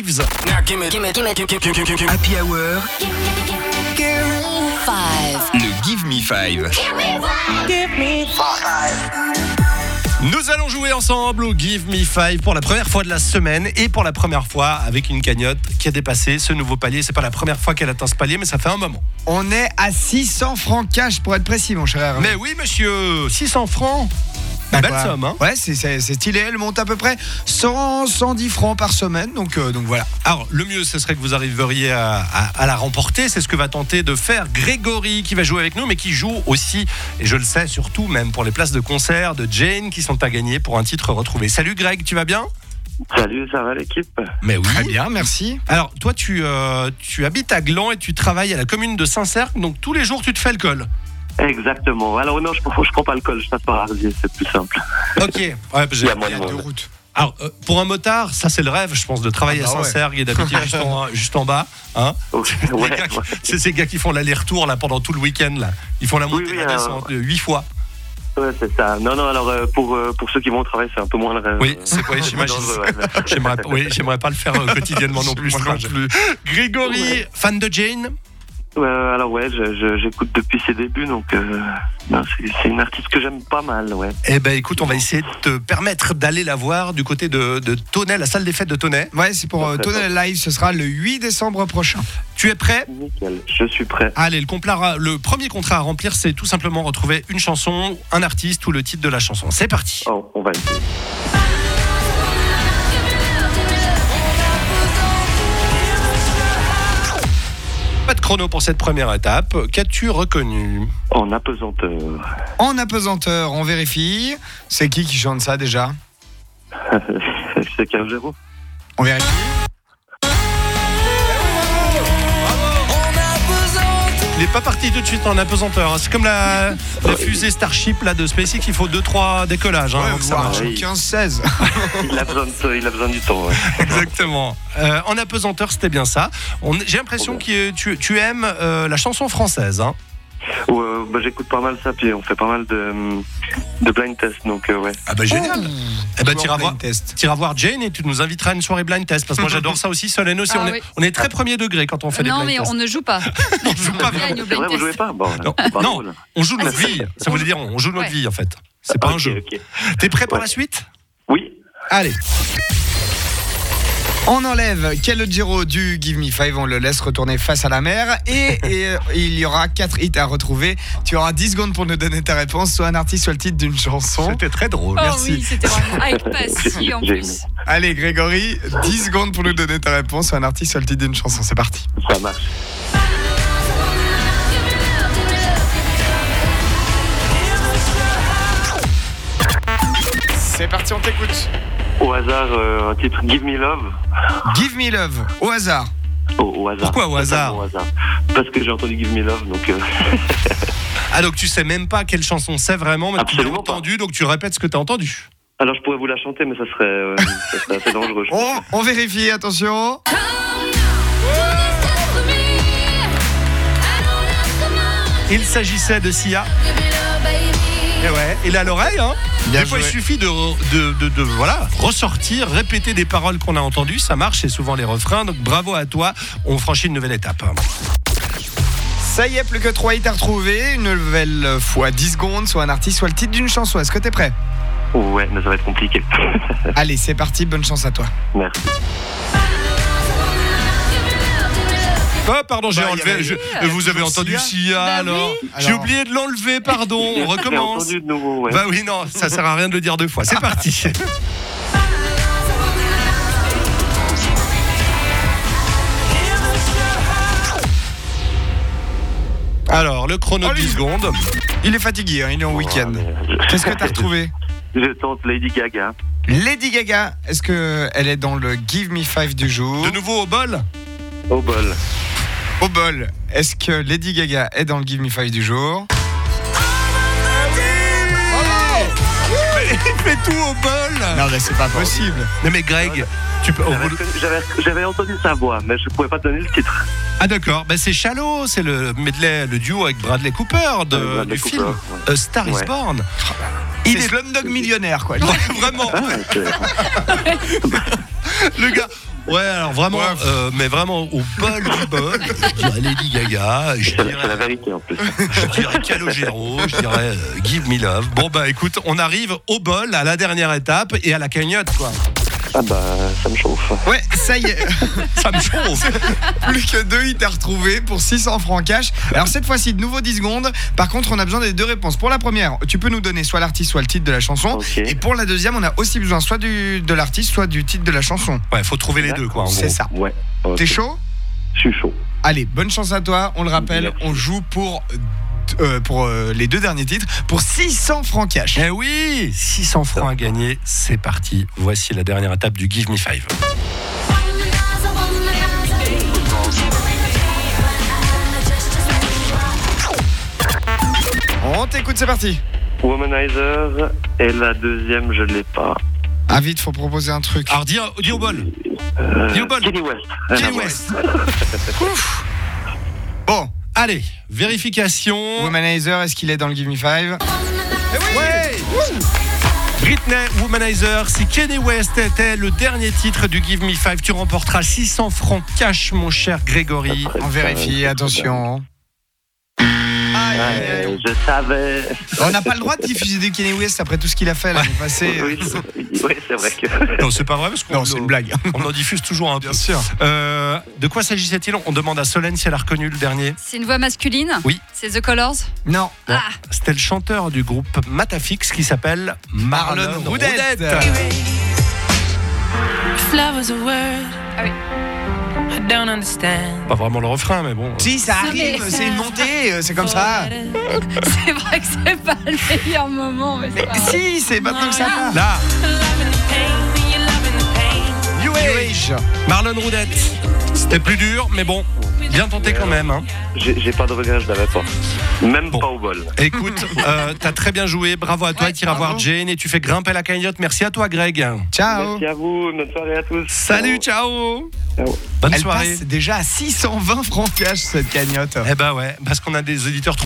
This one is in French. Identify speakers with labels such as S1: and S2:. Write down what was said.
S1: Reeves.
S2: Happy Hour. Le Give Me Five.
S1: Nous allons jouer ensemble au Give Me Five pour la première fois de la semaine et pour la première fois avec une cagnotte qui a dépassé ce nouveau palier. C'est pas la première fois qu'elle atteint ce palier, mais ça fait un moment.
S3: On est à 600 francs cash pour être précis, mon cher Hervé.
S1: Mais oui, monsieur, 600 francs. Belle somme, hein.
S3: Ouais, c'est stylé. Elle monte à peu près 110 francs par semaine. Donc voilà.
S1: Alors, le mieux, ce serait que vous arriveriez à la remporter. C'est ce que va tenter de faire Grégory, qui va jouer avec nous, mais qui joue aussi, et je le sais surtout même, pour les places de concert de Jane qui sont à gagner pour un titre retrouvé. Salut Greg, tu vas bien ?
S4: Salut, ça va l'équipe ?
S1: Mais oui.
S3: Très bien, merci.
S1: Alors, toi, tu habites à Gland et tu travailles à la commune de Saint-Cergue, donc tous les jours, tu te fais le col.
S4: Exactement. Alors non, je prends pas le col, je passe par Arzier, c'est plus simple.
S1: Ok. Ouais,
S4: Il y a moins de
S3: Deux
S4: monde.
S3: routes.
S1: Alors, pour un motard, ça c'est le rêve, je pense, de travailler à Saint-Cergue et d'habiter juste en bas. Hein.
S4: Ouais,
S1: C'est ces gars qui font l'aller-retour là, pendant tout le week-end. Là. Ils font la montée et la descente 8 fois.
S4: Ouais, c'est ça. Non, alors pour ceux qui vont au travail, c'est un peu moins le rêve.
S1: Oui, c'est quoi, j'imagine. J'aimerais pas le faire quotidiennement non plus. Grégory, fan de Jane ?
S4: Alors ouais, j'écoute depuis ses débuts, donc c'est une artiste que j'aime pas mal, ouais.
S1: Eh ben écoute, on va essayer de te permettre d'aller la voir du côté de Tonnet, la salle des fêtes de Tonnet.
S3: Ouais, c'est pour Tonnet Live, ce sera le 8 décembre prochain.
S1: Tu es prêt ?
S4: Nickel, je suis prêt.
S1: Allez, le premier contrat à remplir, c'est tout simplement retrouver une chanson, un artiste ou le titre de la chanson. C'est parti.
S4: Oh, on va essayer.
S1: Pas de chrono pour cette première étape. Qu'as-tu reconnu ?
S4: En apesanteur.
S3: En apesanteur, on vérifie. C'est qui chante ça déjà ?
S4: C'est Calgero.
S3: On vérifie.
S1: Il n'est pas parti tout de suite en apesanteur. C'est comme la fusée Starship là, de SpaceX, il faut 2-3 décollages. Hein, donc ça marche.
S3: 15-16.
S4: Il a besoin du temps, ouais.
S1: Exactement. En apesanteur, c'était bien ça. J'ai l'impression que tu aimes la chanson française. Hein.
S4: J'écoute pas mal ça, puis on fait pas mal de blind test, donc ouais.
S1: Ah bah génial. Eh ben t'iras voir Jane et tu nous inviteras à une soirée blind test, parce que moi j'adore ça aussi. Solène aussi, on est très premier degré quand on fait des blind tests.
S5: Non mais on ne joue pas.
S1: On joue pas vraiment.
S4: C'est vrai, vous jouez pas ? Bon,
S1: Non, on joue notre vie. Ça voulait dire on joue notre vie en fait. C'est pas un jeu.
S4: Okay.
S1: T'es prêt pour la suite ?
S4: Oui.
S1: Allez.
S3: On enlève Calogero du Give Me Five, on le laisse retourner face à la mer et il y aura 4 hits à retrouver. Tu auras 10 secondes pour nous donner ta réponse, soit un artiste, soit le titre d'une chanson.
S1: C'était très drôle, merci.
S5: Oui, c'était vraiment avec passion en plus.
S3: Allez Grégory, 10 secondes pour nous donner ta réponse, soit un artiste, soit le titre d'une chanson. C'est parti.
S4: Ça marche.
S3: C'est parti, on t'écoute.
S4: Au hasard, un titre Give Me Love.
S3: Give Me Love, au hasard.
S4: Au hasard.
S1: Pourquoi au hasard ?
S4: Parce que j'ai entendu Give Me Love, donc...
S1: Ah donc tu sais même pas quelle chanson c'est vraiment, mais tu l'as
S4: Absolument
S1: entendu, donc tu répètes ce que t'as entendu.
S4: Alors je pourrais vous la chanter, mais ça serait assez dangereux. Je pense.
S3: On vérifie, attention.
S1: Il s'agissait de Sia. Et ouais, il a l'oreille, hein.
S3: Bien
S1: des fois,
S3: joué.
S1: il suffit de ressortir, répéter des paroles qu'on a entendues. Ça marche, c'est souvent les refrains. Donc bravo à toi. On franchit une nouvelle étape.
S3: Ça y est, plus que 3 hits à retrouver. Une nouvelle fois 10 secondes, soit un artiste, soit le titre d'une chanson. Est-ce que t'es prêt ?
S4: Ouais, mais ça va être compliqué.
S3: Allez, c'est parti, bonne chance à toi.
S4: Merci.
S1: Oh, pardon, j'ai
S3: Bah,
S1: enlevé. Vous avez entendu Sia alors. J'ai oublié de l'enlever, pardon. On recommence.
S4: J'ai entendu de nouveau, ouais.
S1: Bah oui, non, ça sert à rien de le dire 2 fois. C'est parti. Alors, le chrono de 10 secondes.
S3: Il est fatigué, hein, il est en week-end. Qu'est-ce que t'as retrouvé ?
S4: Je tente Lady Gaga.
S3: Lady Gaga, est-ce qu'elle est dans le Give Me Five du jour ?
S1: De nouveau au bol.
S4: Au bol.
S3: Au bol, est-ce que Lady Gaga est dans le Give Me Five du jour ?
S1: Il fait tout au bol.
S3: Non mais c'est pas possible.
S1: Non mais Greg, tu peux...
S4: J'avais entendu sa voix, mais je pouvais pas te donner le titre.
S1: Ah d'accord, c'est Shallow, c'est le medley, le duo avec Bradley Cooper
S4: Bradley
S1: du
S4: Cooper,
S1: film
S4: ouais.
S1: A Star is Born.
S3: Il est Slumdog millionnaire quoi.
S1: Vraiment.
S4: Ah,
S1: Le gars, Ouais, alors vraiment,
S3: Ouais.
S1: mais vraiment au bol du bol. Je dirais Lady Gaga, je
S4: C'est la
S1: dirais
S4: vérité en plus.
S1: Calogero, je dirais Give Me Love. Bon bah écoute, on arrive au bol, à la dernière étape et à la cagnotte quoi.
S4: Ah bah, ça me chauffe.
S3: Ouais, ça y est.
S1: Ça me chauffe.
S3: Plus que 2 hits à retrouver pour 600 francs cash. Alors cette fois-ci, de nouveau 10 secondes. Par contre, on a besoin des 2 réponses. Pour la première, tu peux nous donner soit l'artiste, soit le titre de la chanson.
S4: Ok.
S3: Et pour la deuxième, on a aussi besoin soit de l'artiste, soit du titre de la chanson.
S1: Ouais, faut trouver les deux quoi. En
S3: C'est
S1: gros.
S3: ça.
S4: Ouais. Ok.
S3: T'es chaud ?
S4: Je suis chaud.
S3: Allez, bonne chance à toi. On le rappelle,
S4: Merci.
S3: on joue pour les 2 derniers titres pour 600 francs cash.
S1: Eh oui, 600 francs à gagner, c'est parti. Voici la dernière étape du Give Me 5.
S3: On t'écoute, c'est parti.
S4: Womanizer. Et la deuxième, je l'ai pas.
S3: Ah vite, faut proposer un truc.
S1: Alors dis au bol. Dis au bol.
S4: Kenny West.
S1: Kenny West.
S3: Ouf. Bon,
S1: Allez, vérification.
S3: Womanizer, est-ce qu'il est dans le Give Me 5 ?
S1: Ouais. Britney Womanizer, si Kenny West était le dernier titre du Give Me 5, tu remporteras 600 francs cash, mon cher Grégory.
S3: On vérifie, attention. Aïe, aïe, aïe.
S4: Ouais, je savais.
S3: On n'a pas le droit de diffuser du Kenny West après tout ce qu'il a fait l'année passée.
S4: Oui, c'est vrai que.
S1: Non, c'est pas vrai parce qu'on
S3: Non, c'est une blague.
S1: on en diffuse toujours un peu.
S3: Bien sûr.
S1: De quoi s'agissait-il ? On demande à Solène si elle a reconnu le dernier.
S5: C'est une voix masculine.
S1: Oui.
S5: C'est The Colors.
S3: Non.
S1: Non,
S5: Ah.
S1: c'était le chanteur du groupe Matafix qui s'appelle Marlon Roudette.
S6: If love was a word,
S5: Ah oui.
S6: I don't understand.
S1: Pas vraiment le refrain, mais bon.
S3: Si, ça
S5: Non, mais-
S3: arrive, c'est une montée, c'est comme ça.
S5: C'est vrai que c'est pas le meilleur moment, mais c'est pas grave.
S3: Si, c'est maintenant que ça part.
S1: Là,
S6: Loving the pain, you're loving the pain.
S3: New Age.
S1: Marlon Roudette. C'était plus dur, mais bon, bien tenté quand même. Hein.
S4: J'ai pas de regrets, je l'avais pas. Même
S1: Bon.
S4: pas au bol.
S1: Écoute, t'as très bien joué. Bravo à toi.
S5: Ouais,
S1: Tu iras voir
S3: bravo.
S1: Jane et tu fais grimper la cagnotte. Merci à toi, Greg.
S3: Ciao.
S4: Merci à vous, bonne soirée à tous.
S1: Salut, ciao.
S4: Ciao.
S1: Bonne
S3: Elle
S1: soirée.
S3: passe déjà à 620 francs cash cette cagnotte.
S1: Eh ben ouais, parce qu'on a des auditeurs